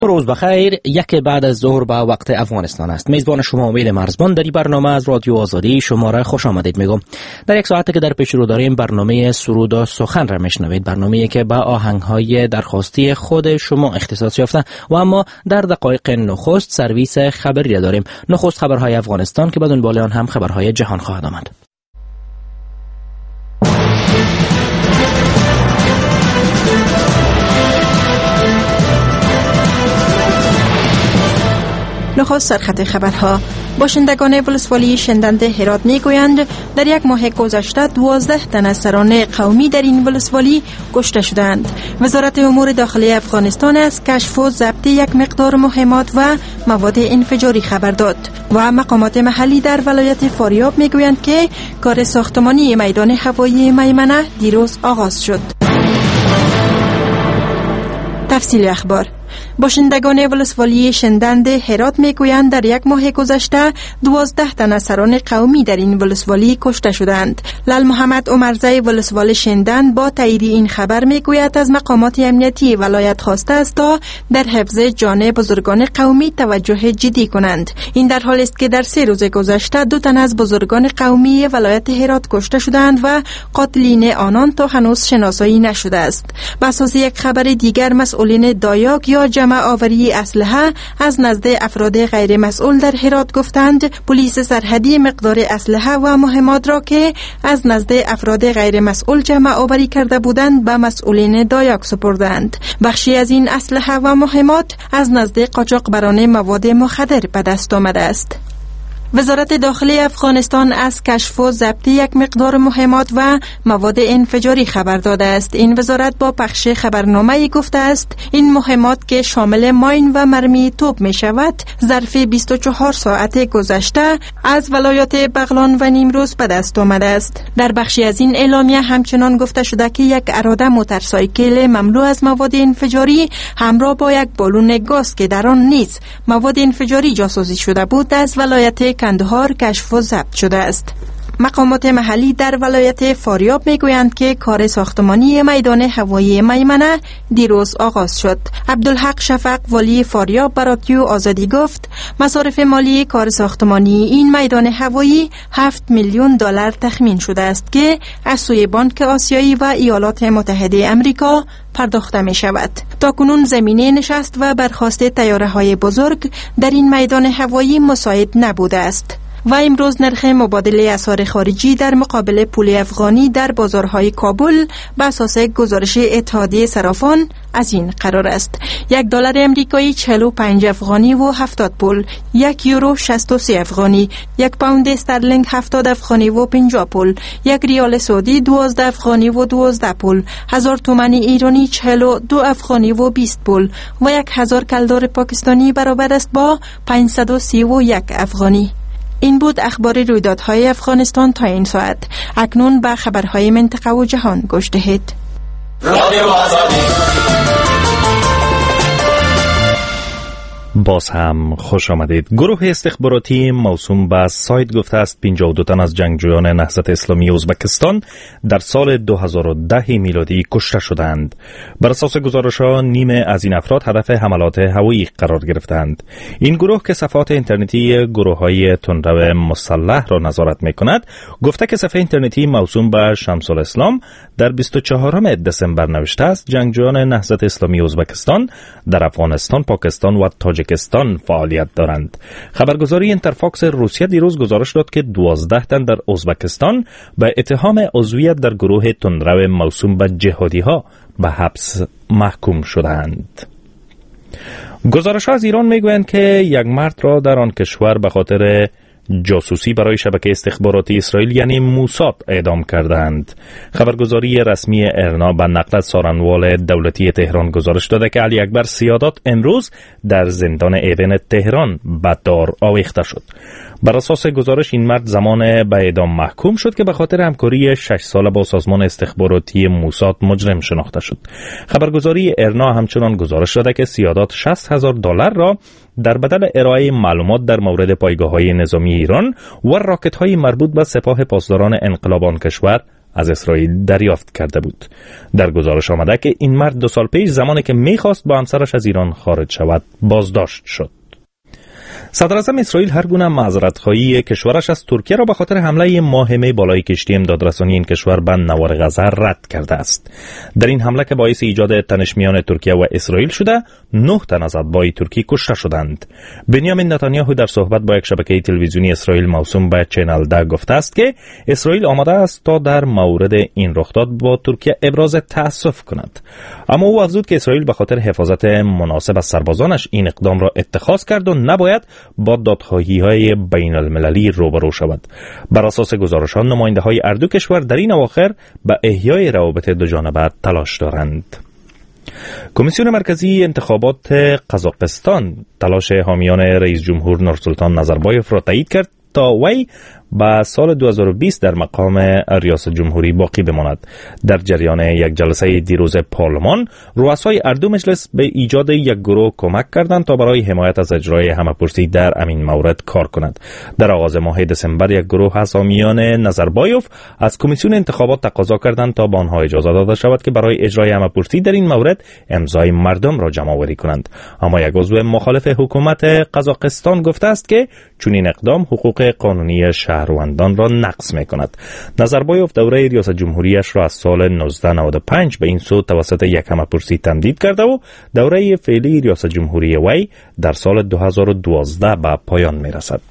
روز بخیر. یک بعد از ظهر به وقت افغانستان است. میزبان شما امید مرزبان در این برنامه از رادیو آزادی شما را خوش آمدید میگم. در یک ساعتی که در پیش رو داریم برنامه سرود و سخن را میشنوید، برنامه‌ای که با آهنگ‌های درخواستی خود شما اختصاص یافته و اما در دقایق نخست سرویس خبری را داریم. نخست خبرهای افغانستان که بدون دنبال آن هم خبرهای جهان خواهد آمد. نخست سرخط خبرها. باشندگان ولسوالی شندند هرات میگویند در یک ماه گذشته 12 تن از سران قومی در این ولسوالی کشته شدند. وزارت امور داخلی افغانستان از کشف و ضبط یک مقدار مهمات و مواد انفجاری خبر داد و مقامات محلی در ولایت فاریاب میگویند که کار ساختمانی میدان هوایی میمنه دیروز آغاز شد. تفصیل اخبار. باشندگان ولسوالی شندند هرات میگویند در یک ماه گذشته 12 تن از سران قومی در این ولسوالی کشته شدند. لال محمد عمرزی ولسوال شندند با تایید این خبر میگوید از مقامات امنیتی ولایت خواسته است تا در حفظ جان بزرگان قومی توجه جدی کنند. این در حالی است که در 3 روز گذشته 2 تن از بزرگان قومی ولایت هرات کشته شدند و قاتلین آنان تا هنوز شناسایی نشده است. بر اساس یک خبر دیگر مسئولین دایاک یا جمع آوری اسلحه از نزد افراد غیر مسئول در هرات گفتند پلیس سرحدی مقدار اسلحه و مهمات را که از نزد افراد غیر مسئول جمع آوری کرده بودند به مسئولین دایاک سپردند. بخشی از این اسلحه و مهمات از نزد قاچاقبران مواد مخدر به دست آمده است. وزارت داخلی افغانستان از کشف و ضبط یک مقدار مهمات و مواد انفجاری خبر داده است. این وزارت با پخش خبرنامه‌ای گفته است این مهمات که شامل ماین و مرمی توپ می شود ظرف 24 ساعت گذشته از ولایات بغلان و نیمروز به دست آمده است. در بخشی از این اعلامیه همچنان گفته شده که یک اراده موتورسایکل مملو از مواد انفجاری همراه با یک بالون گاز که در آن نیز مواد انفجاری جاسازی شده بود از ولایت کندهار کشف و ضبط شده است. مقامات محلی در ولایت فاریاب میگویند که کار ساختمانی میدان هوایی میمنه دیروز آغاز شد. عبدالحق شفق والی فاریاب به رادیو آزادی گفت مصارف مالی کار ساختمانی این میدان هوایی 7 میلیون دلار تخمین شده است که از سوی بانک آسیایی و ایالات متحده امریکا پرداخته می شود. تا کنون زمینه نشست و برخاست طیاره های بزرگ در این میدان هوایی مساعد نبوده است. و امروز نرخ مبادله اسعار خارجی در مقابل پول افغانی در بازارهای کابل به اساس گزارش اتحادیه صرافان از این قرار است: $1 امریکایی 45 افغانی و 70 پول، 1 یورو 63 افغانی، 1 پوند استرلینگ 70 افغانی و 50 پول، 1 ریال سعودی 12 افغانی و 12 پول، 1000 تومان ایرانی 42 افغانی و 20 پول و 1000 کلدار پاکستانی برابر است با 531 افغانی. این بود اخبار رویدادهای افغانستان تا این ساعت. اکنون به خبرهای منطقه و جهان گوش دهید. باز هم خوش آمدید. گروه استخباراتی موسوم به سایت گفته است 52 تن از جنگجویان نهضت اسلامی ازبکستان در سال 2010 میلادی کشته شدند. بر اساس گزارش‌ها نیمه از این افراد هدف حملات هوایی قرار گرفتند. این گروه که صفحات اینترنتی گروه‌های تندرو مسلح را نظارت می‌کند، گفته که صفحه اینترنتی موسوم به شمس الاسلام در 24 دسامبر نوشته است جنگجویان نهضت اسلامی ازبکستان در افغانستان، پاکستان و تاجیکستان فعالیت دارند. خبرگزاری اینترفاکس روسیه دیروز گزارش داد که 12 تن در ازبکستان به اتهام عضویت در گروه تندرو موسوم به جهادی‌ها به حبس محکوم شدند. گزارش‌ها از ایران میگویند که یک مرد را در آن کشور به خاطر جاسوسی برای شبکه استخباراتی اسرائیل یعنی موساد اعدام کردند. خبرگزاری رسمی ارنا به نقل از سارنوال دولتی تهران گزارش داده که علی اکبر سیادات امروز در زندان ایون تهران به دار آویخته شد. بر اساس گزارش این مرد زمان به اعدام محکوم شد که به خاطر همکاری 6 ساله با سازمان استخباراتی موساد مجرم شناخته شد. خبرگزاری ارنا همچنان گزارش داده که سیادات $60,000 را در بدل ارائه معلومات در مورد پایگاه‌های نظامی ایران و راکت‌های مربوط به سپاه پاسداران انقلاب آن کشور از اسرائیل دریافت کرده بود. در گزارش آمده که این مرد 2 سال پیش زمانی که می‌خواست با همسرش از ایران خارج شود بازداشت شد. صدر اعظم اسرائیل هر گونه معذرت‌خواهی کشورش از ترکیه را به خاطر حمله ماهمه بالای کشتی امدادرسانی این کشور به نوار غزه رد کرده است. در این حمله که باعث ایجاد تنش میان ترکیه و اسرائیل شده، 9 تن از اتباع ترکی کشته شدند. بنیامین نتانیاهو در صحبت با یک شبکه تلویزیونی اسرائیل موسوم به چنل 10 گفته است که اسرائیل آماده است تا در مورد این رخداد با ترکیه ابراز تأسف کند. اما او افزود که اسرائیل به خاطر حفاظت مناسب از سربازانش این اقدام را اتخاذ کرد و نباید با دادخواهی‌های بین المللی روبرو شود. بر اساس گزارش‌ها نماینده‌های هر دو کشور در این اواخر به احیای روابط دوجانبه تلاش دارند. کمیسیون مرکزی انتخابات قزاقستان تلاش حامیان رئیس جمهور نورسولطان نظربایف را تایید کرد تا وی با سال 2020 در مقام ریاست جمهوری باقی بماند. در جریان یک جلسه دیروز پارلمان، رؤسای هر دو مجلس به ایجاد یک گروه کمک کردند تا برای حمایت از اجرای همه‌پرسی در همین مورد کار کند. در آغاز ماه دسامبر یک گروه از حامیان نظربایف از کمیسیون انتخابات تقاضا کردند تا به آنها اجازه داده شود که برای اجرای همه‌پرسی در این مورد امضای مردم را جمع آوری کنند. اما یک عضو مخالف حکومت قزاقستان گفته است که چنین اقدام حقوق قانونی شهروندان را نقض می‌کند. نظربایف دوره ریاست جمهوریش را از سال 1995 به این سو توسط یک همه‌پرسی تمدید کرده و دوره فعلی ریاست جمهوری وی در سال 2012 به پایان می‌رسد.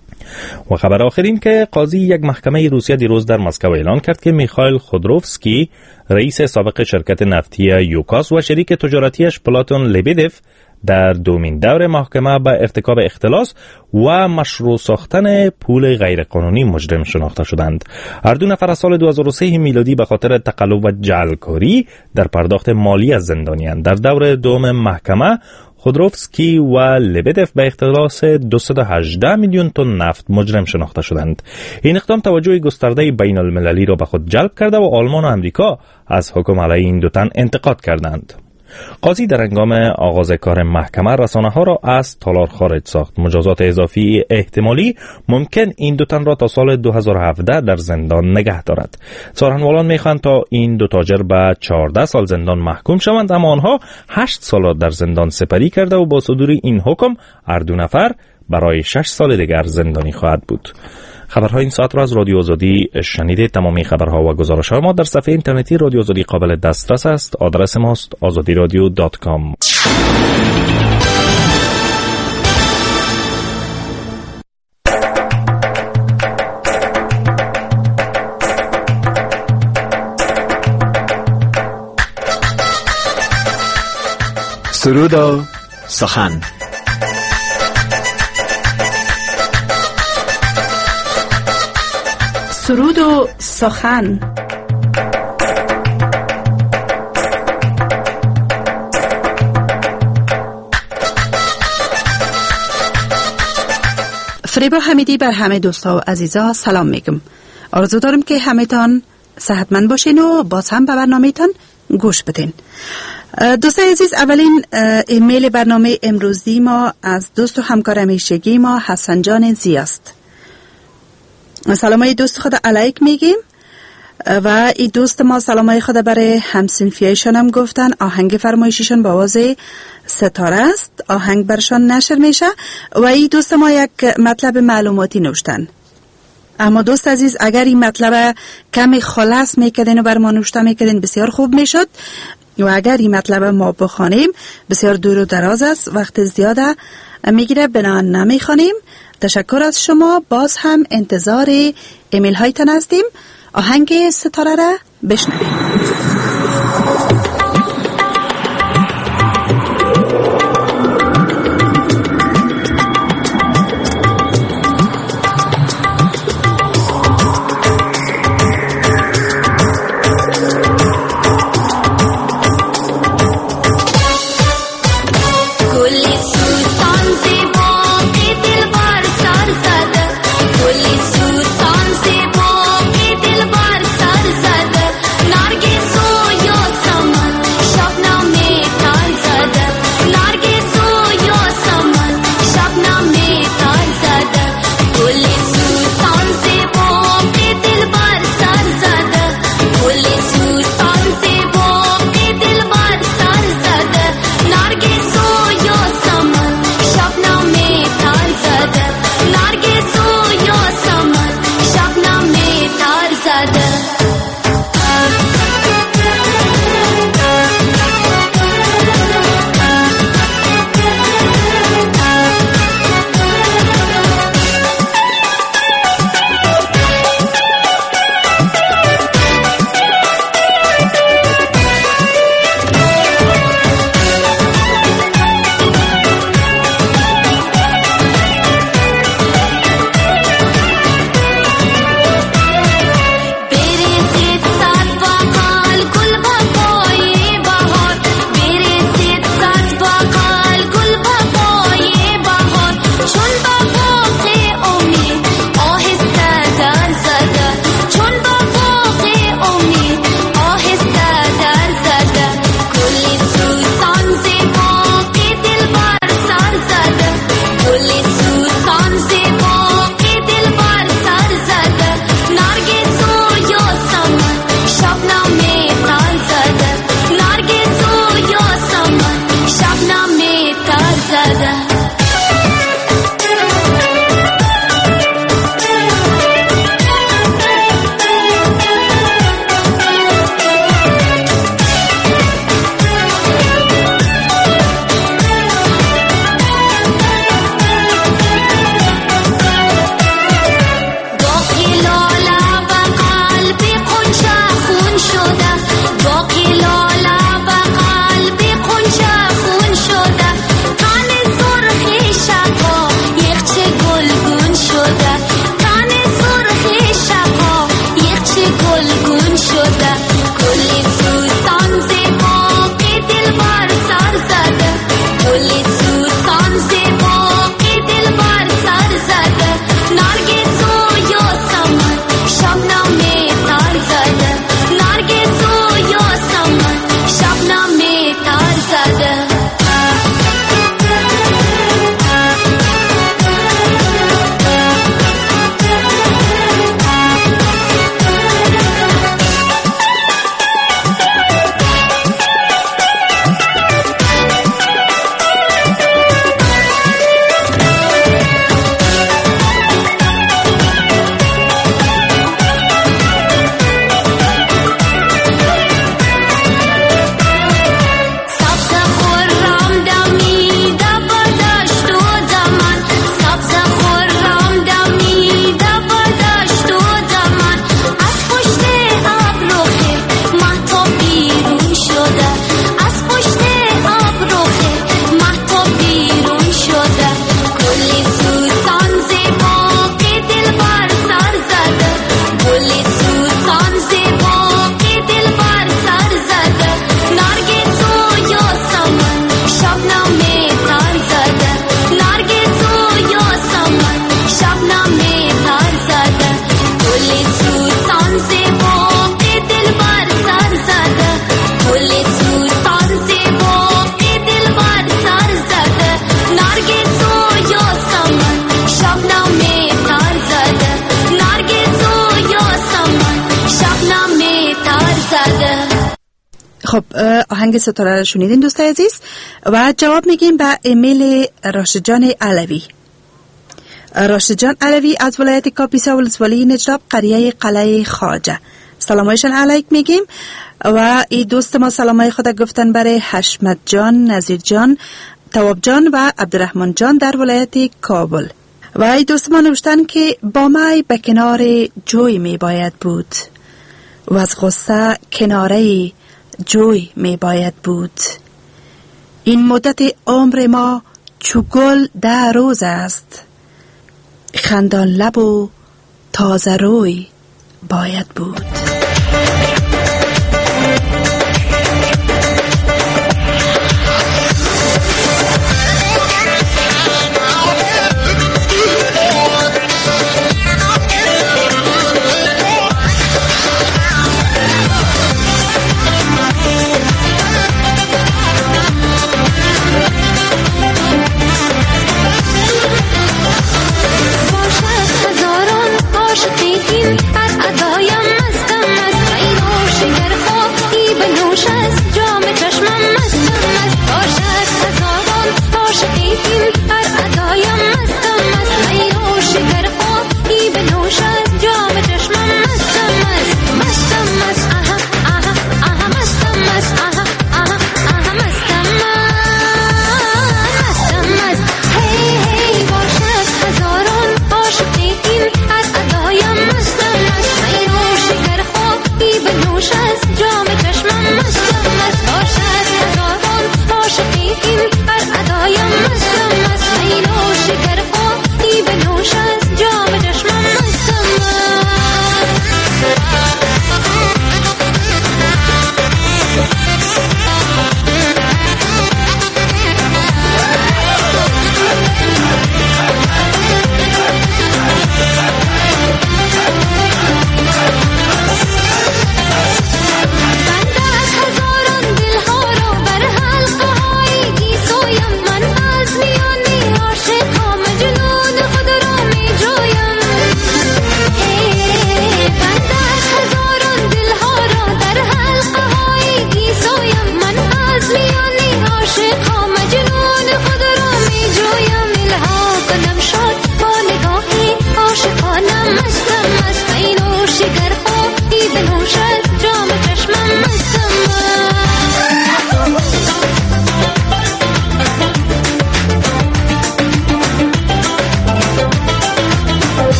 و خبر آخر این که قاضی یک محکمه روسیه دیروز در مسکو اعلان کرد که میخائیل خودروفسکی، رئیس سابق شرکت نفتی یوکاس و شریک تجارتیش پلاتون لبدف در دومین دور محکمه به ارتکاب اختلاس و مشروع ساختن پول غیرقانونی مجرم شناخته شدند. هر دو نفر از سال 2003 میلادی به خاطر تقلب و جعلکاری در پرداخت مالی از زندانیان. در دور دوم محکمه خودروفسکی و لبدف به اختلاس 218 میلیون تن نفت مجرم شناخته شدند. این اقدام توجه گسترده بین المللی را به خود جلب کرده و آلمان و امریکا از حکم علیه این دو تن انتقاد کردند. قاضی در هنگام آغاز کار محکمه رسانه‌ها را از تالار خارج ساخت. مجازات اضافی احتمالی ممکن این دو تن را تا سال 2017 در زندان نگه دارد. سخنرانان می‌خواهند تا این دو تاجر به 14 سال زندان محکوم شوند، اما آنها 8 سال را در زندان سپری کرده و با صدور این حکم هر دو نفر برای 6 سال دیگر زندانی خواهد بود. خبرهای این ساعت را از رادیو آزادی شنیدید. تمامی خبرها و گزارش‌ها ما در صفحه اینترنتی رادیو آزادی قابل دسترس است. آدرس ماست azadiradio.com. سرود و سخن. سرود و سخن. فریبا حمیدی بر همه دوستا و عزیزا سلام میگم. آرزو دارم که همه تان صحتمند باشین و باز هم به برنامه تان گوش بدین. دوستان عزیز، اولین ایمیل برنامه امروزی ما از دوست و همکار همیشگی ما حسن جان زیاست. سلامای دوست خدا علیک میگیم و این دوست ما سلامای خدا برای همسنفیایشان هم گفتن. آهنگ فرمایشیشان با آواز ستاره است، آهنگ برشان نشر میشه و این دوست ما یک مطلب معلوماتی نوشتن. اما دوست عزیز، اگر این مطلب کمی خلاص میکردین و بر ما نوشته میکردین بسیار خوب میشد و اگر این مطلب ما بخوانیم بسیار دور و دراز است، وقت زیاده میگیره، بنا نمیخوانیم. تشکر از شما. باز هم انتظار ایمیل هایتان هستیم. آهنگ ستاره را بشنویم. Not زده خب آهنگ ستاره رو شنیدین دوست عزیز و جواب میگیم به ایمیل راشد جان علوی. راشد جان علوی از ولایت کاپیسا ولسوالی نجراب قریه قلعه خواجه سلامایشان علیک میگیم و این دوست ما سلامای خود گفتن برای حشمت جان، نظیر جان، تواب جان و عبدالرحمن جان در ولایت کابل و این دوست ما نوشتن که با مای به کنار جوی می باید بود و از غصه کناره جوی می باید بود. این مدت عمر ما چو گل 10 روز است، خندان لب و تازه روی باید بود. از ادایم مستم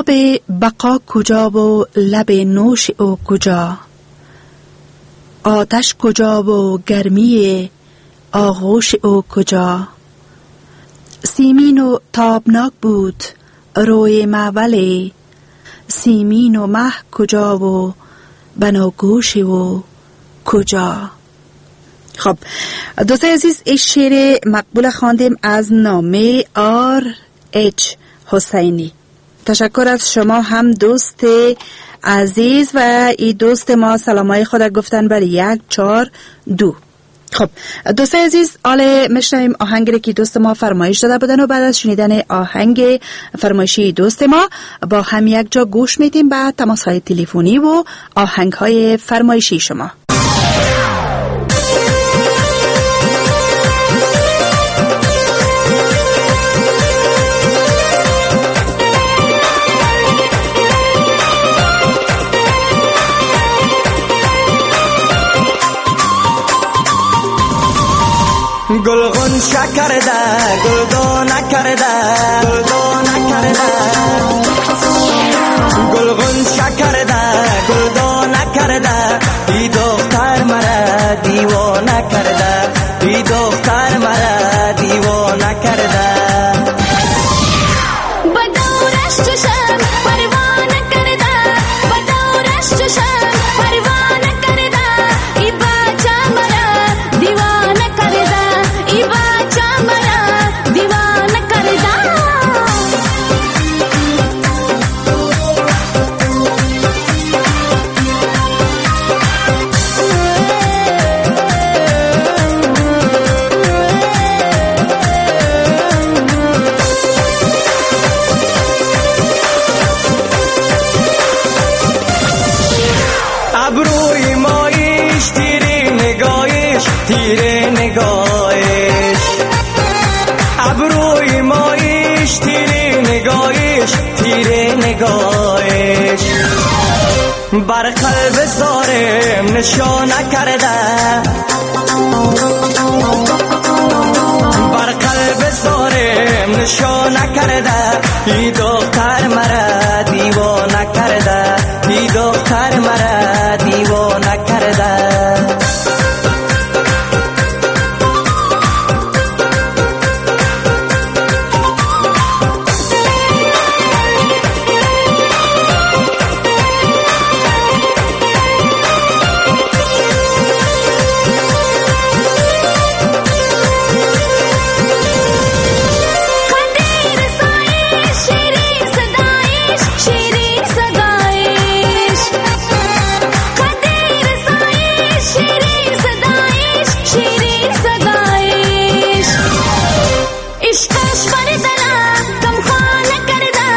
آب بقا کجا و لب نوش او کجا؟ آتش کجا و گرمی آغوش او کجا؟ سیمین و تابناک بود روی ولی سیمین و مه کجا و بناگوش و کجا؟ خب دوستای عزیز، این شعر مقبول خواندیم از نامه R.H. حسینی. تشکر از شما هم دوست عزیز و این دوست ما سلامای خود گفتن برای 142. خب دوستای عزیز، حالا میشنویم آهنگی که دوست ما فرمایش داده بودن و بعد از شنیدن آهنگ فرمایشی دوست ما با هم یک جا گوش میدیم به تماس‌های تلفنی و آهنگ‌های فرمایشی شما. گلگون شکرده گلدو نکرده گلدو نکرده گلگون شکرده گلدو نکرده ای دختر مرا دیوانه کرده ای دختر مرا دیوانه کرده بدورش چشم پروانه کرده بدورش چشم پروانه کرده ای بچه مرا دیوانه کرده ای بچه مرا دیوانه کرده ابروی مایش تیره نگاهش تیره نگاهش ابروی مایش تیره نگاهش تیره نگاهش بر قلب زارم نشانه کرده بر قلب زارم نشانه کرده ای دختر مرا دیوانه کرده ای دختر مرا دیوانه کرده قدیر سایش شیرین صدایش شیرین صدایش قدیر سایش شیرین صدایش شیرین صدایش عشقش بر دلم کم خانه کرده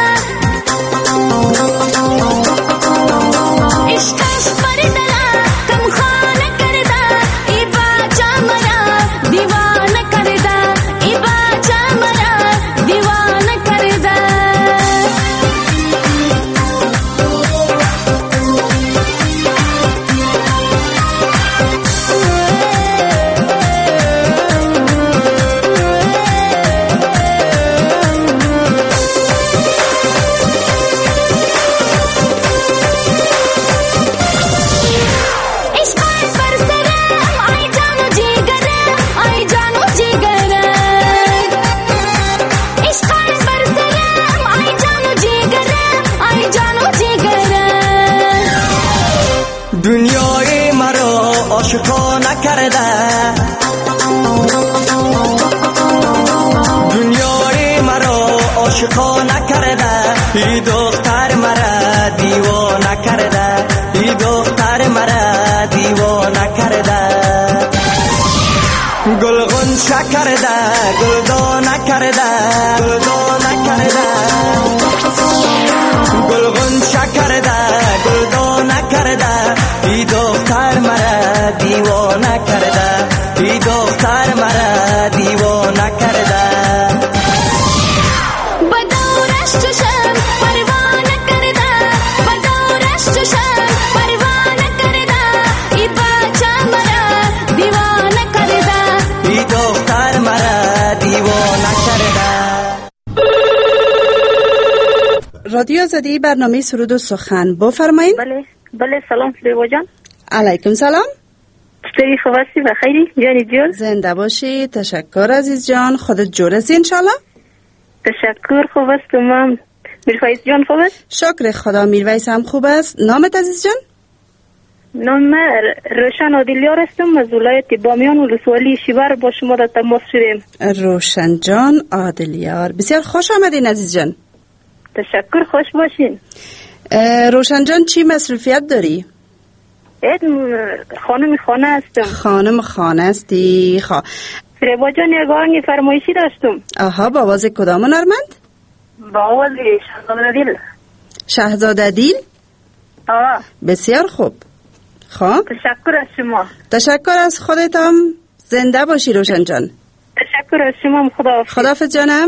عشقش بر دلم کم خانه کرده ای بچه مرا دیوانه کرده ای بچه مرا دیوانه کرده عشقش بر سرم ای جان و جیگرم ای جان و جیگرم عشقش بر سرم ای جان و جیگرم ای جان و جیگرم دنیای مرا عاشقانه کرده دنیای مرا عاشقانه کرده ای دختر مرا دیوانه کرده ای دختر مرا دیوانه کرده گلگون شکرده گلدانه کرده گلدانه کرده گلگون شکرده گلدانه کرده ای دختر مرا دیوانه کرده ای دختر مرا دیوانه کرده بدورش چشم پروانه کرده بدورش چشم پروانه کرده ای بچه مرا دیوانه کرده ای دختر مرا دیوانه کرده رادیو آزادی برنامه سرود و سخن بفرمایید. بله سلام زیبا جان. علیکم سلام. چطوری خوب هستی؟ بخیری جانی جون؟ زنده باشی. تشکر عزیز جان. خودت جور هستی انشالله؟ تشکر خوب هستم. میرویس جان خوب است؟ شکر خدا میرویس هم خوب است. نامت عزیز جان؟ نام روشن عادلیار هستم از ولایت بامیان ولسوالی شیبر. با شما در تماس شدیم. روشن جان عادلیار، بسیار خوش آمدین عزیز جان. تشکر، خوش باشین. روشن جان چی مصروفیت داری؟ خانم خانه هستم. خانم خانه هستی؟ زیبا جان یک آهنگ فرمایشی داشتم. آها، با آواز کدام هنرمند؟ با آواز شهزاده دیل. شهزاده دیل؟ آه. بسیار خوب. تشکر از شما. تشکر از خودتم. زنده باشی روشن جان. تشکر از شما. خداحافظ. خداحافظ جانم.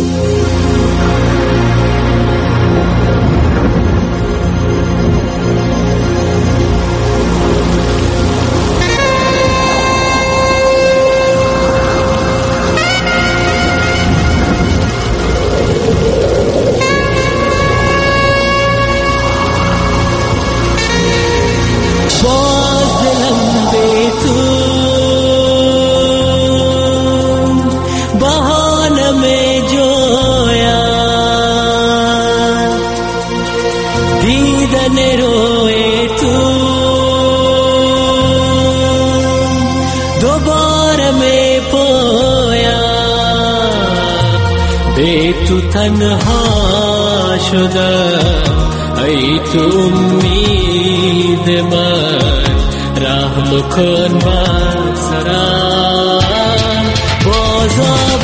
تنها شدم ای تو امید من، رحم کن بر سرم. باز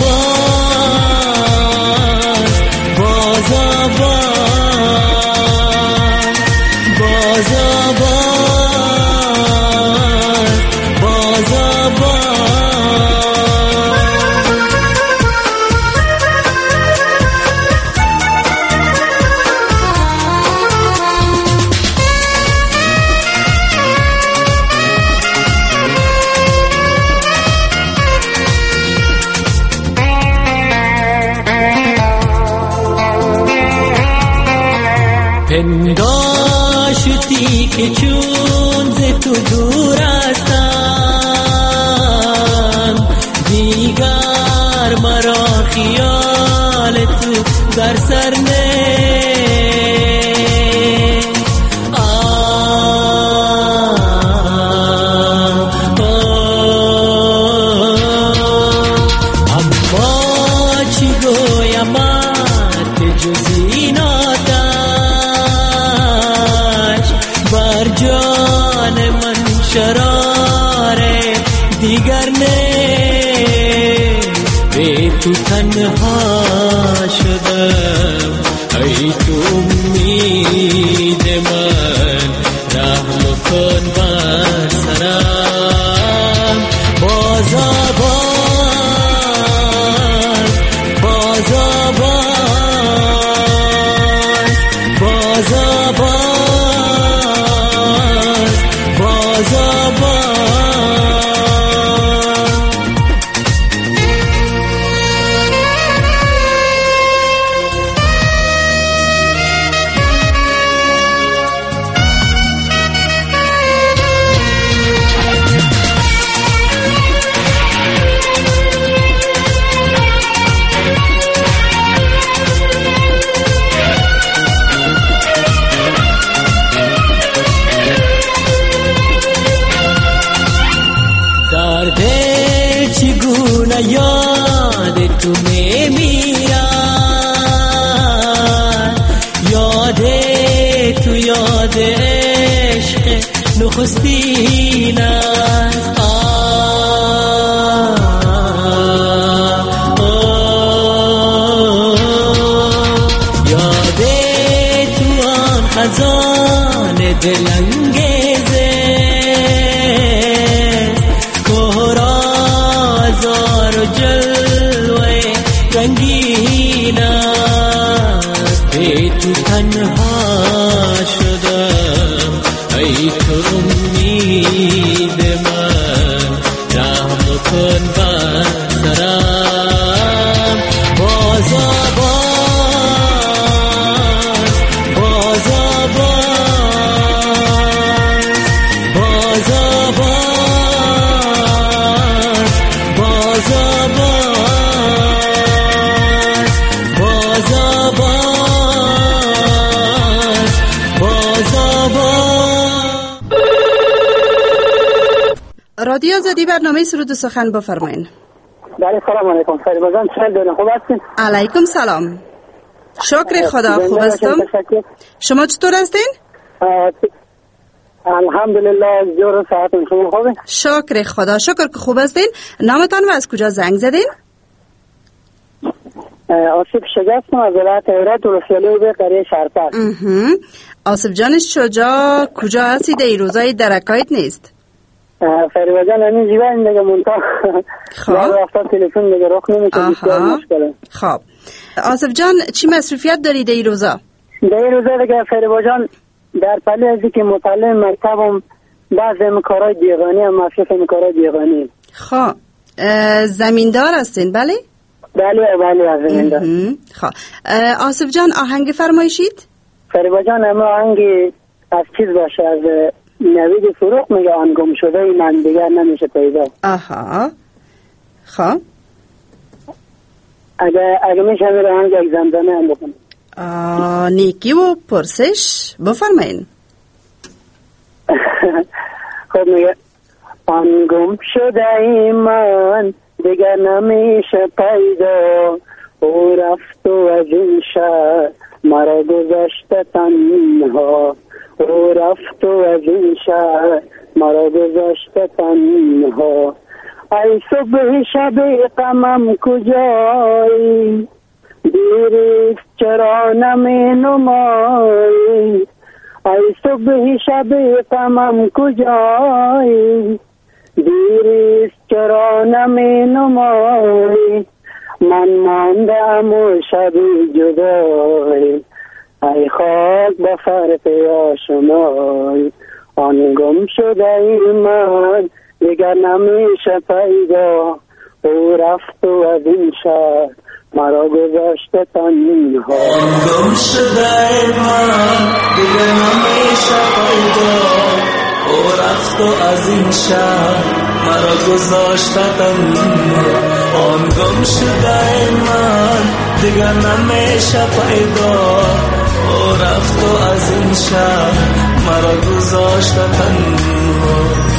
پنداشتی که چون ز تو دور هستم، دیگر مرا خیال تو در سر تو تنها شدم ای تو امید من، رحم کن بر سرم. باز یاد تو میمیرد، یاد تو یاد عشق نخستین است. یاد تو آن خزان دلانگیزه و جلوه رنگین است. ای تو تنها شدم ای تو امید من، رحم کن بر سرم. باز رادیو آزادی برنامه سرود و سخن بفرمایید. بله سلام علیکم. فریبا جان چه دارین؟ خوب هستین؟ علیکم سلام. شکر خدا خوب هستم. شما چطور هستین؟ الحمدلله جور ساعتون شما خوبه؟ شکر خدا. شکر که خوب هستین. نامتان و از کجا زنگ زدین؟ آصف شجاعتم از ولایت هرات ولسوالی به قریه شهرپر. آصف جان شجاع کجا هستید؟ این روزای درکایت نیست؟ فریبا جان همین جیبه این دیگه منطقه رفتن تلفن دیگه رخ نمیشه بسیار مشکله. خب آصف جان چی مصروفیت دارید این روزا؟ در این روزا دیگه فریبا جان در پلی ازی که مطالعه مکتبم بعض امکارای دیگانی هم مصروف امکارای دیگانی. خب زمیندار هستین بله؟ بله از زمیندار. خب آصف جان آهنگ فرمایشید؟ فریبا جان همه آهنگی از چیز باشه از نوید فروغ میگه آن گم شده من دیگر نمیشه پیدا. خب اگه میشه میره آهنگ یک زمزمه هم بکنم. نیکی و پرسش بفرمایین. خب میگه آن گم شده من دیگر نمیشه پیدا او رفت و از این شهر مرا گذاشته تنها او رفت و از این شهر مرا گذاشته تنها ای صبح شب غمم کجایی دیریست چرا نمی نمایی ای صبح شب غمم کجایی دیریست چرا نمی نمایی من ماندم و شبی جدایی ای خاک به فرق آشنایی آن گم شده ای من دیگر نمیشه پیدا او رفت و از این شهر مرا گذاشته تنها آن گم شده ای من دیگر نمیشه پیدا او رفت و از این شهر مرا گذاشته تنها آن گم شده ای من دیگر نمیشه پیدا او رفت و از این شهر مرا گذاشته تنها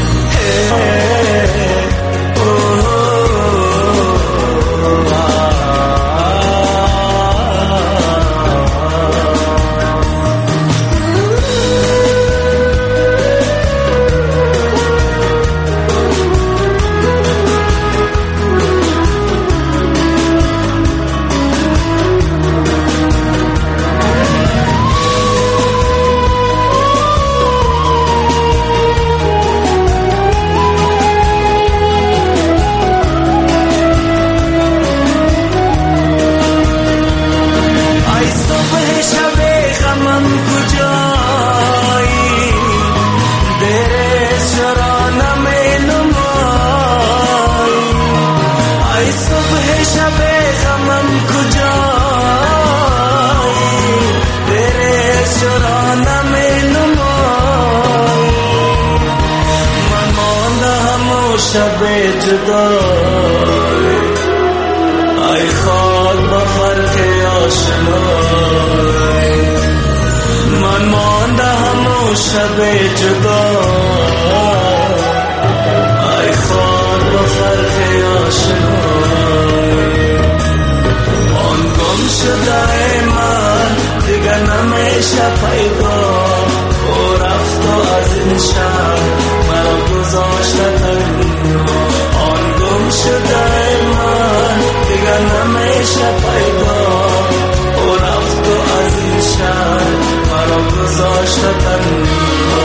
شب جدای ای خاک با فرق آشنای من مانده همون شب جدای ای خاک با فرق آشنای آن گم شده من دیگر نمیشه پیدا او رفت و از این شهر مرا گذاشته تنها آن گم شده من دیگر نمیشه پیدا او رفت و از این شهر مرا گذاشته تنها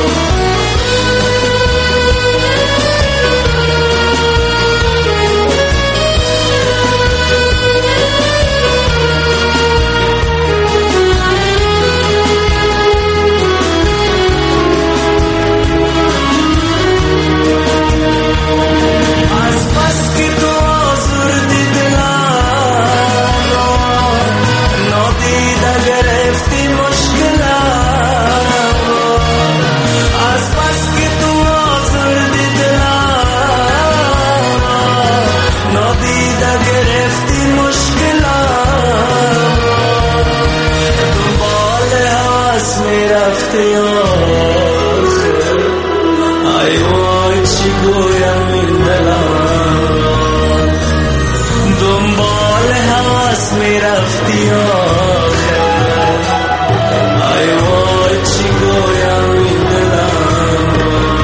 میرفتی آخر ای وای چی گویم این دلم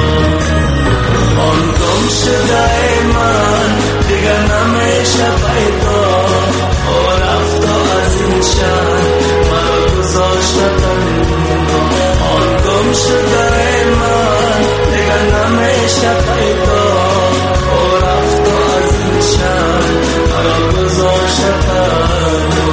آن گم شده من دیگه نمیشه پیدا او رفت از این شهر مرا گذاشته تنها آن گم شده من دیگه نمیشه پیدا او رفت از این شهر مرا گذاشته تنها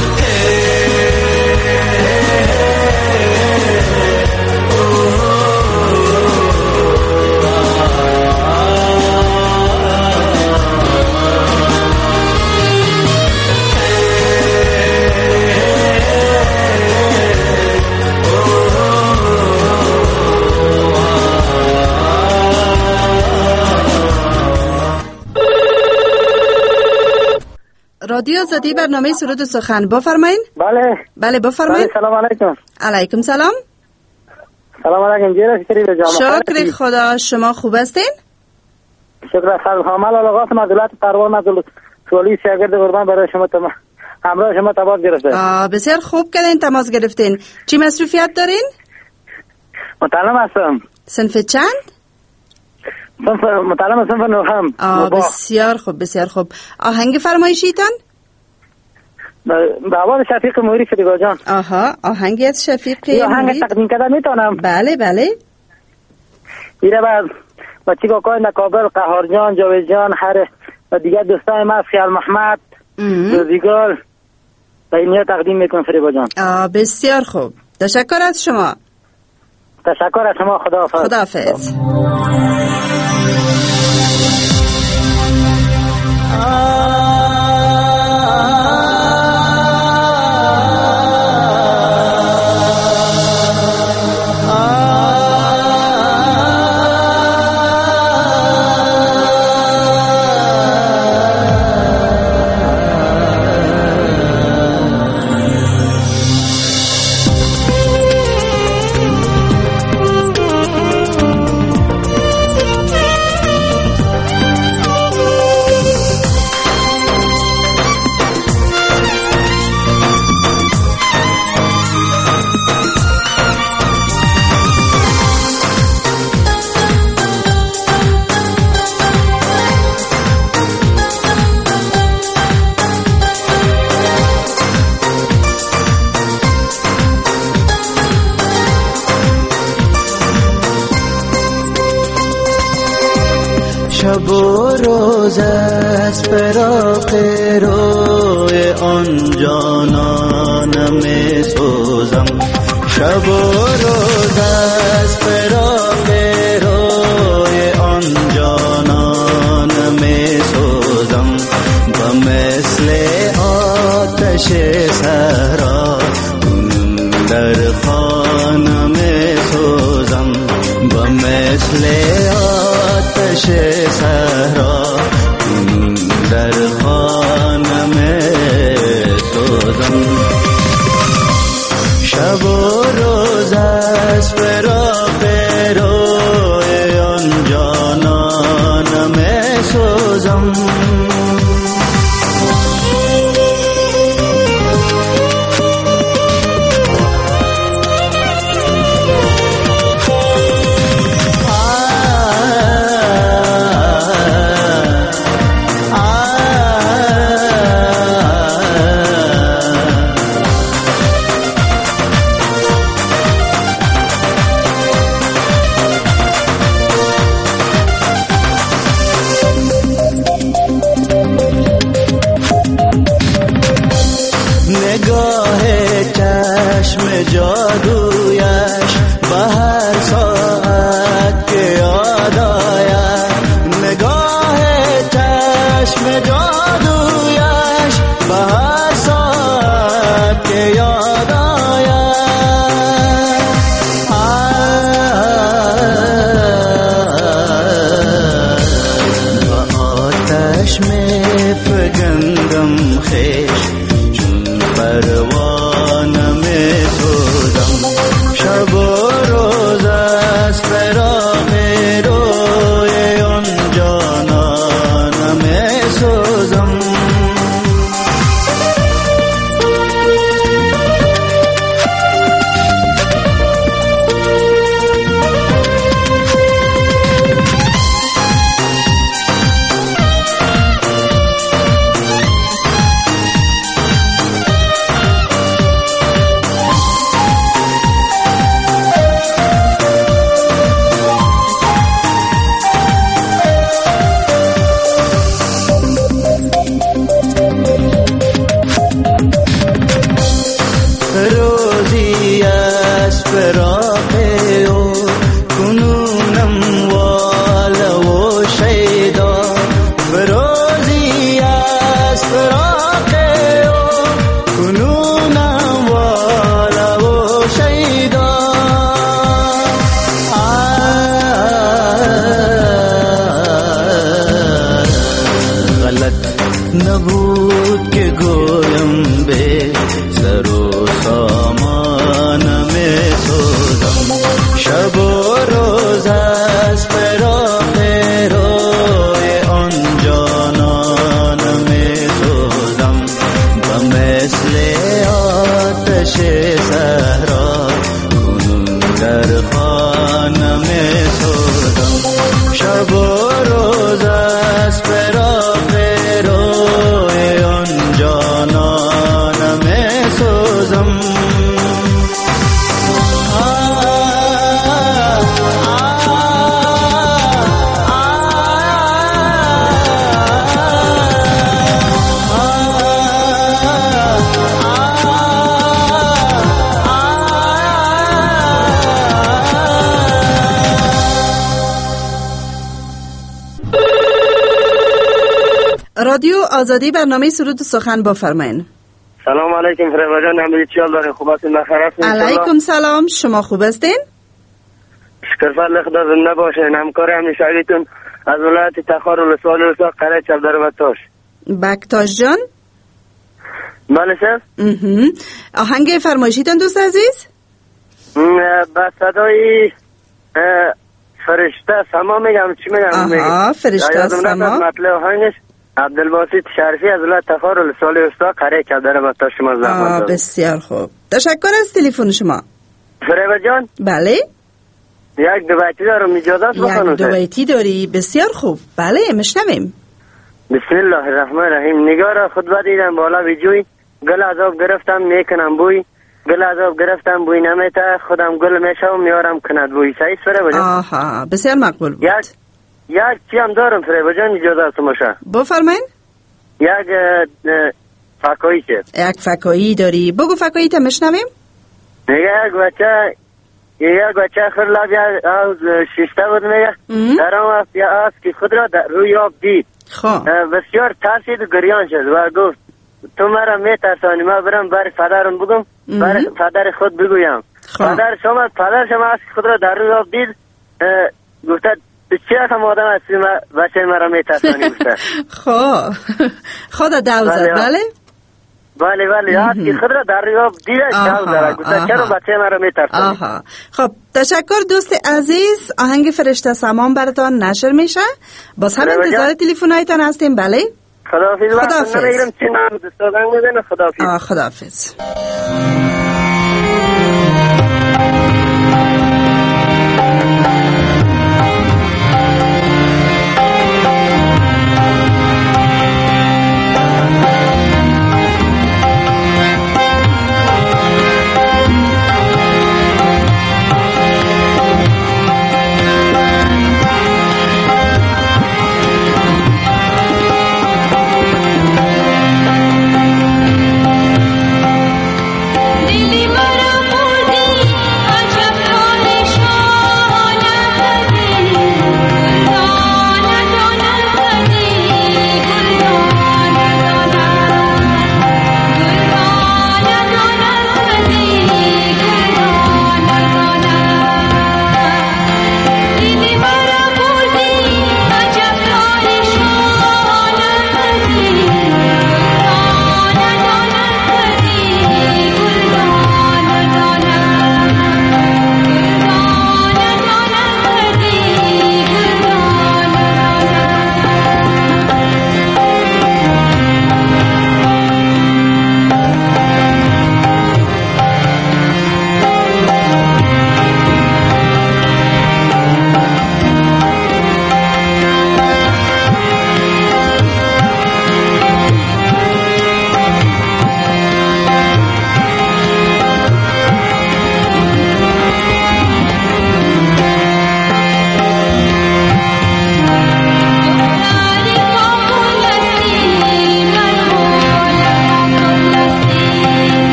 رادیو آزادی برنامه سرود و سخن بفرمایید. بله بفرمایید. سلام علیکم. علیکم سلام. سلام علیکم. شکر خدا. شما خوب هستین؟ شکر. سلام علیکم. مدلات پروان مدلات سوالی شاگرد قربان برای شما همراه شما تماس گرفته. بسیار خوب کردین تماس گرفتین. چی مصروفیت دارین؟ متعلم هستم. صنف چند؟ متعلم صنف نهم. بسیار خوب بسیار خوب. آهنگ فرمایشیتان؟ به آواز شفیق موری فریبا جان. آهنگ از شفیق موری. آهنگ تقدیم کردن میتونم؟ بله ایره با چی کاکای نکابل قهار جان جاوید جان هر و دیگر دوستای ما خیال محمد روزیگال و اینیا تقدیم میکنم فریبا جان. بسیار خوب. تشکر از شما. تشکر از شما. خداحافظ. شب و روز از فراق روی آن جانانم می سوزم شب و روز از فراق روی آن جانانم می سوزم و مثل آتش صحرا در خانه می سوزم و مثل آتش صحرا در خانه می سوزم شب و روز از فراق روی آن جانانم می سوزم رادیو آزادی برنامه سرود و سخن بفرمایید. سلام علیکم فریبا جان، همگی چی حال دارین؟ خوب هستین؟ بخیر هستین؟ علیکم سلام، شما خوب هستین؟ شکر فضل خدا، زنده باشین. همکار همیشگیتون از ولایت تخار ولسوالی استاد قره چبدر بکتاش. بکتاش جان؟ بله شف. آهنگ فرمایشیتون دوست عزیز؟ با صدای فرشته سما میگم، چی میگم؟ آها، فرشته سما. مطلب آهنگش عبدالباسط شریفی از ولایت تخار ولسوالی استاد قره چبدر بکتاش. شما زحمت دارید. بسیار خوب، تشکر از تلفن شما. فریبا جان؟ بله. یک دو بیتی دارم، اجازه است بخونم؟ یک دو بیتی داری؟ بسیار خوب، بله میشنویم. بسم الله الرحمن الرحیم. نگارا خود بدیدم بالا بجوی، گل از آب گرفتم میکنم بوی، گل از آب گرفتم بوی نمیته، خودم گل میشم میارم کند بوی. صحیح فریبا جان؟ آها، بسیار مقبول بود. یک چی هم دارم فریبا جان، اجازه است باشه؟ بفرمایید. یک فکایی چه؟ یک فکایی داری؟ بگو فکایی تا میشنویم. میگه یک بچه خور لب از شیشته بود، میگه در آن وقت یا از که خود را در روی آب دید، بسیار ترسید و گریان شد و گفت تو مرا میترسانی، ما برم بر پدرم بگم، بر پدر خود بگویم. پدر شما از که خود را در روی آب دید، گفته چی رقم آدم هستی بچه مرا میترسانی؟ گفته خود دو زد. بله بله از که خود را در روی آب دیده دو زد، گفته چرا بچه مرا میترسانی؟ خب تشکر دوست عزیز. آهنگ فرشته سمان براتان نشر میشه، باز هم انتظار تلفن هایتان هستیم. بله خداحافظ. خداحافظ.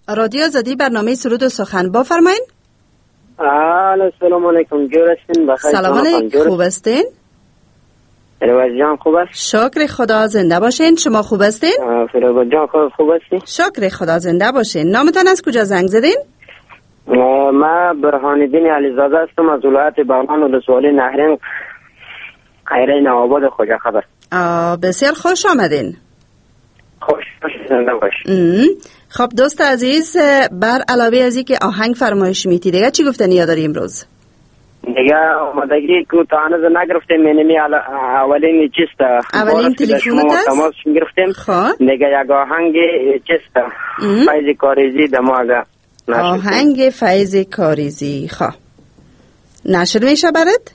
رادیو آزادی برنامه سرود و سخن بفرمایید. السلام علیکم. جور هستین؟ بخیر. سلام علیکم. خوب هستین؟ فیروز جان خوب است؟ شکر خدا. زنده باشین. شما خوب هستین؟ فیروز جان خوب هستی؟ شکر خدا. زنده باشین. نامتان از کجا زنگ زدین؟ ما برهان الدین علیزاده هستم از ولایت بغلان ولسوالی نهرین خیره نواباد خوجا خبر. بسیار خوش آمدین. خوش زنده باش. خب دوست عزیز، بر علاوه از این که آهنگ فرمایش میتی دیگه چی گفتنی داری امروز؟ دیگه آمدگی که تا هنوز نگرفتیم، یعنی اولین چیست اولین تلفونت است؟ تماس گرفتیم. دیگه یک آهنگ چیست فیض کاریزی دماغه آهنگ فیض کاریزی نشر میشه برات؟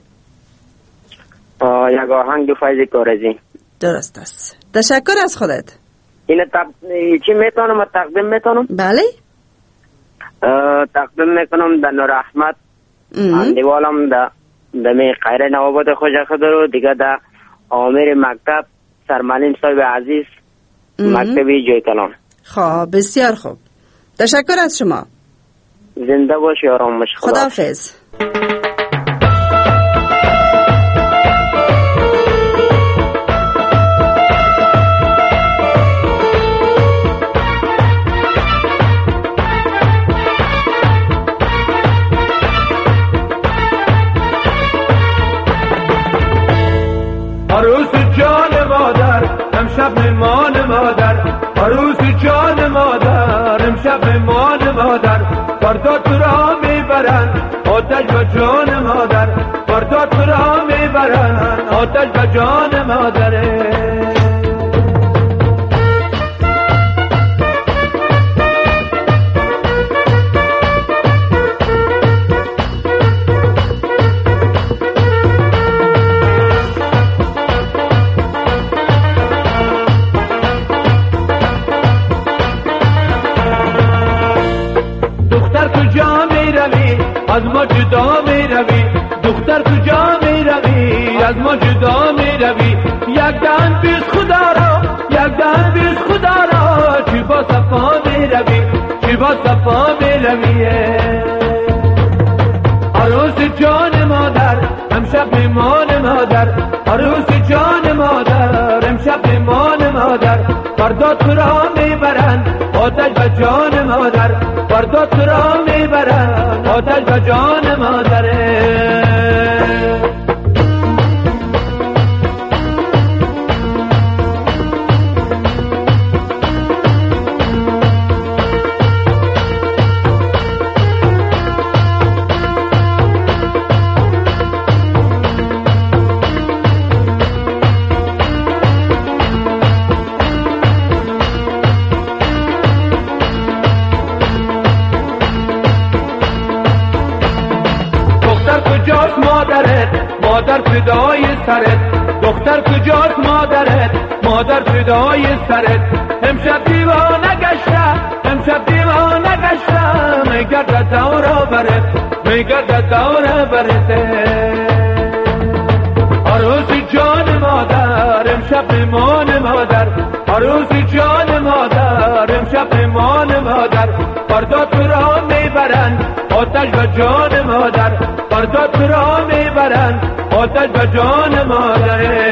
یک آهنگ فیض کاریزی. درست است. تشکر از خودت. اینه چی میتونم تقدیم میتونم؟ بله. تقدیم میکنم در نور احمد اندیوالم در می خیره نواباد خوجا خدر و دیگه در آمیر مکتب سرمالین صاحب عزیز مکتبی جوی کلام. بسیار خوب. تشکر از شما. زنده باشی آرام باش. خداحافظ. عروس جان مادر امشب مهمان مادر، عروس جان مادر امشب مهمان مادر، فردا تو را میبرن آتش به جان مادر، فردا تو را میبرن آتش به جان مادره. از ما جدا می روی دختر، کجا می روی از ما جدا می روی، یک دن بیز خدا را یک دن بیز خدا را، چی با صفا می روی چی با صفا می روی. عروس جان مادر امشب میمان مادر، عروس جان مادر امشب میمان مادر، فردا تو را میبرن آتش به جان مادر، فردا تو را میبرن آتش به جان مادره. مادر فدای سرت، دختر کجاست مادرت، مادر فدای سرت، امشب دیوانه گشته امشب دیوانه گشته، میگرد دور برت میگرد دور برت. عروس جان مادر امشب میمان مادر، عروس جان مادر امشب میمان مادر، فردا تو را میبرن آتش به جان مادر، فردا تو را میبرن آتش به جان مادر.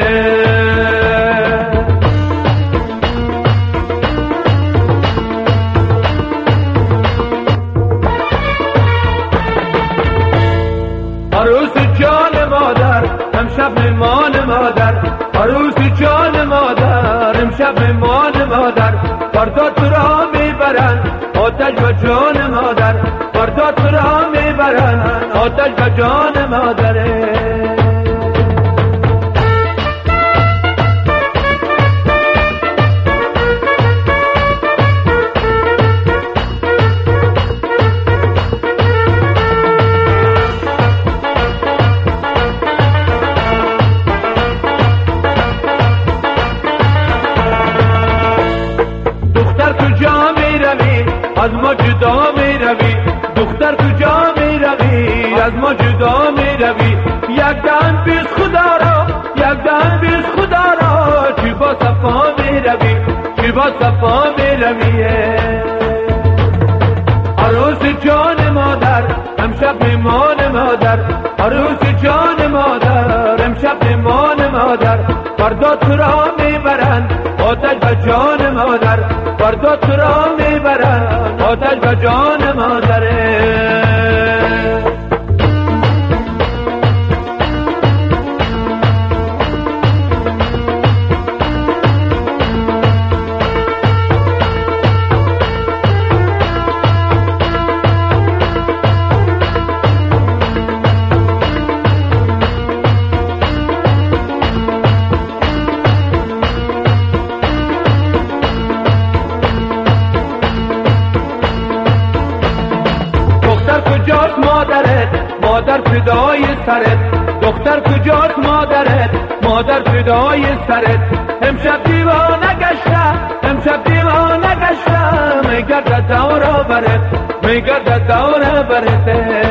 عروس جان مادر امشب میمان مادر، عروس جان مادر امشب میمان مادر، فردا تو را میبرن آتش به جان مادر، فردا تو را میبرن آتش به جان مادره. از ما جدا می روی دختر، کجا می روی از ما جدا می روی، یک دن بیز خدا را یک دن بیز خدا را، چی با صفا می روی چی با صفا می روی. عروس جان مادر امشب میمان مادر، عروس جان مادر امشب میمان مادر، فردا تو را میبرند آتش به جان مادر، فردا تو را میبرند آتش به جان مادر. مادر فدای سرت، دختر کجاست مادرت، مادر فدای سرت، امشب دیوانه گشته، امشب دیوانه گشته، میگرد دور برت، میگرد دور برت.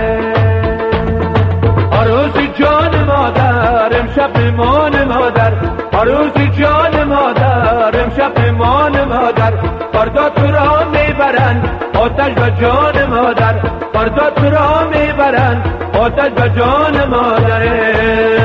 عروس جان مادر امشب میمان مادر، عروس جان مادر امشب میمان مادر، فردا تو را میبرند آتش به جان مادر، فردا تو را میبرند آتش به جان مادر.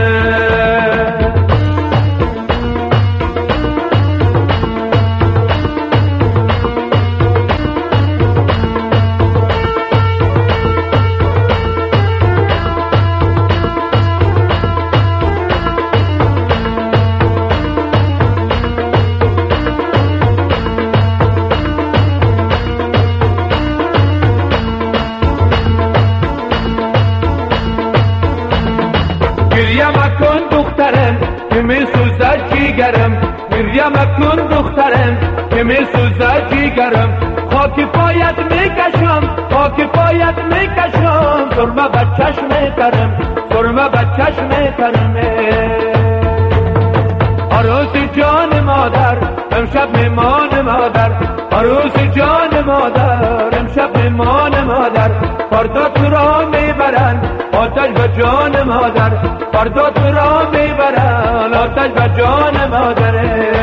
گریم مکن دخترم که می سوزد جیگرم، خاک پایت میکشم، خاک پایت میکشم، سرمه بچش میترم، سرمه بچش میترم. عروس جان مادر امشب میمان مادر، عروس جان مادر امشب میمان مادر، فردا تو را میبرند آتش به جان مادر، فردا تو را میبرند آتش به جان مادر.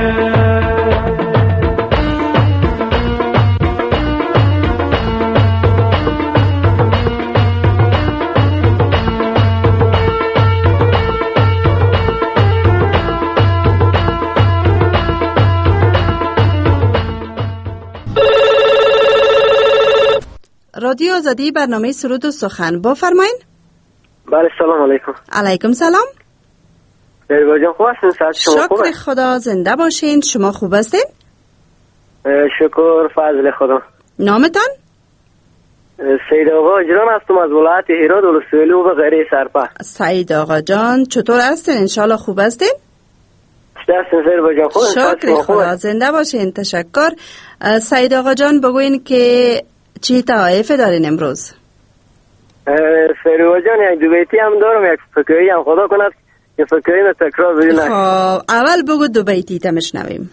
رادیو آزادی برنامه سرود و سخن بفرمایید. بله سلام علیکم. علیکم سلام. بله جان خوب هستین؟ صحت شما خوبه؟ شکر خدا، زنده باشین. شما خوب هستین؟ شکر فضل خدا. نامتان؟ سید آقا اجران هستم از ولایت هرات ولسوالی و به غیره سرپا. سید آقا جان چطور هستین؟ انشالله خوب هستین؟ شکر خدا، زنده باشین. تشکر. سید آقا جان بگوین که چی طایف دارین امروز؟ فریوا جان یک دو بیتی هم دارم، یک فکری هم خدا کند که فکری نه تکرار بدین. خب اول بگو دو بیتی تا مشنویم.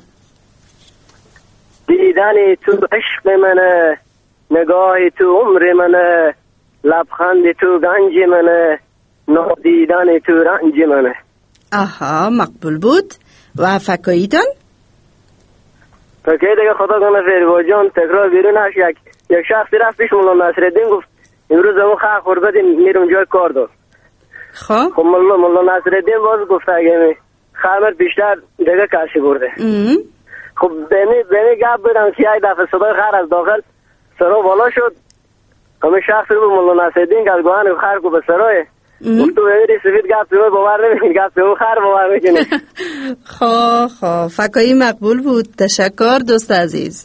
دیدن تو عشق منه، نگاه تو عمر منه، لبخند تو گنج منه، نادیدن تو رنج منه. آها مقبول بود. و فکاییتان؟ فکری دیگه خدا کنه فریوا جان تکرار بیرونش. یک شخصی رفت پیش مولا نصرالدین گفت امروز اون خواهر خوربت میرم جای کار دار. خب مولا نصرالدین باز گفت اگه خواهر بیشتر دیگه کشی برده. خب بینی گپ بدم که یک دفعه صدای خواهر از داخل سرا بالا شد. همه شخصی رو مولا نصرالدین که از گوهن خواهر کو به سرای گفت تو بمیری سفید گپ تو باور نمیکنی، گپ تو خواهر باور میکنی. خب فکایی مقبول بود. تشکر دوست عزیز.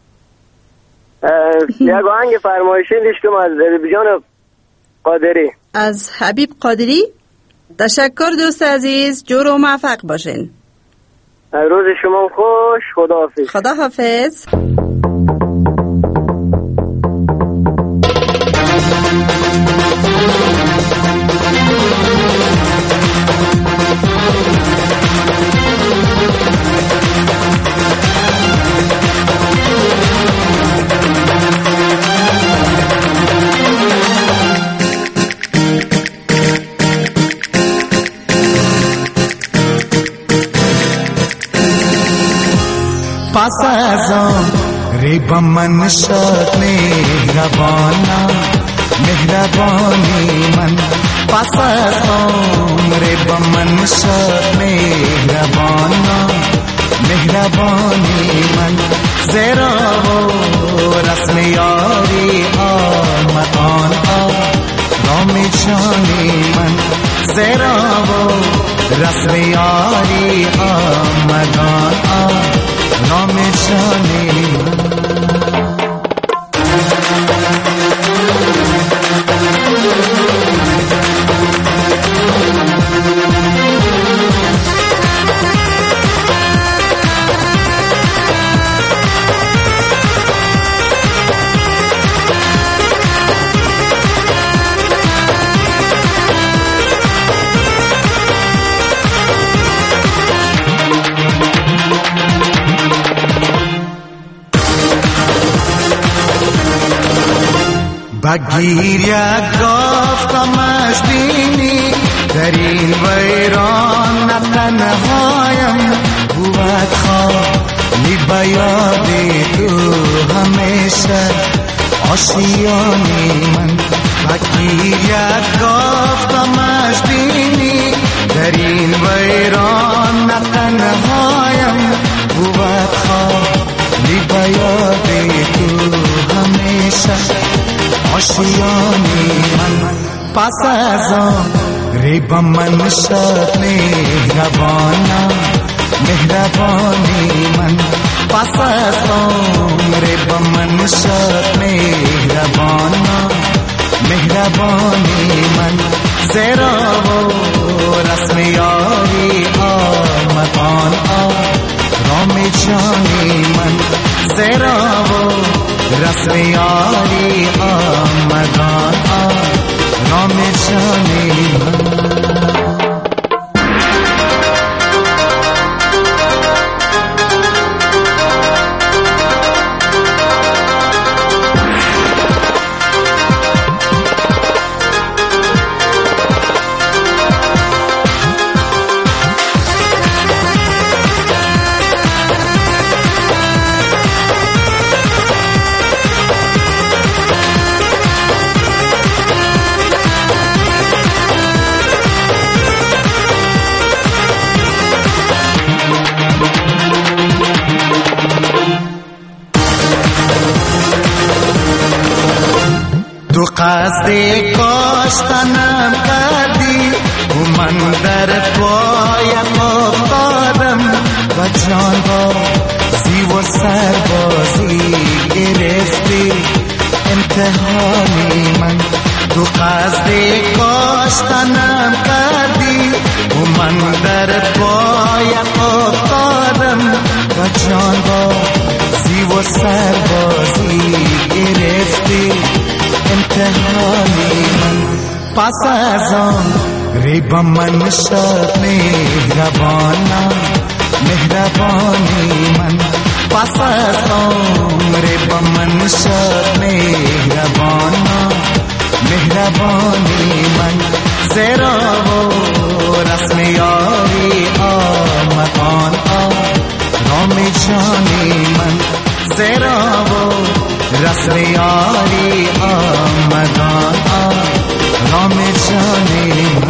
یک آهنگ فرمایشی لیشکم از بیجان قادری. از حبیب قادری. تشکر دوست عزیز، جور و موفق باشین. روز شما خوش. خداحافظ. خداحافظ. پس از آن रे बमन शत मेहरबाना मेहरबानी मन पासों रे बमन शत मेहरबाना मेहरबानी मन ज़रा वो रस्म यारी आमदान राम जानी मन ज़रा वो रस्म यारी आमदान राम जानी بگیریا گفتمش بینی در این ویران نتنهایم بود خالی بیاد تو همیشه آشیانی من بگیریا گفتمش بینی در این ویران نتنهایم بود خالی بیاد تو همیشه آشیانی من پس از آن ری بمن شد مهربانا مهربانی من پس از آن ری بمن شد مهربانا مهربانی من زیرا و رسم یاری آمدان رام جانی من زیرا و رسم یاری آمدان رام جانی تو قصد کاشتنم کردی و من در پایم افتادم و جان بازی و سربازی گرفتی امتحانی من تو قصد کاشتنم کردی و من در پایم افتادم و جان بازی و سربازی گرفتی امتحانی من پس از آن ری بمن شد مهربانا مهربانی من پس از آن ری بمن شد مهربانا مهربانی من زیرا و رسم یاری آمدان رام جانی من زیرا و رسم یاری آمدان رام جانی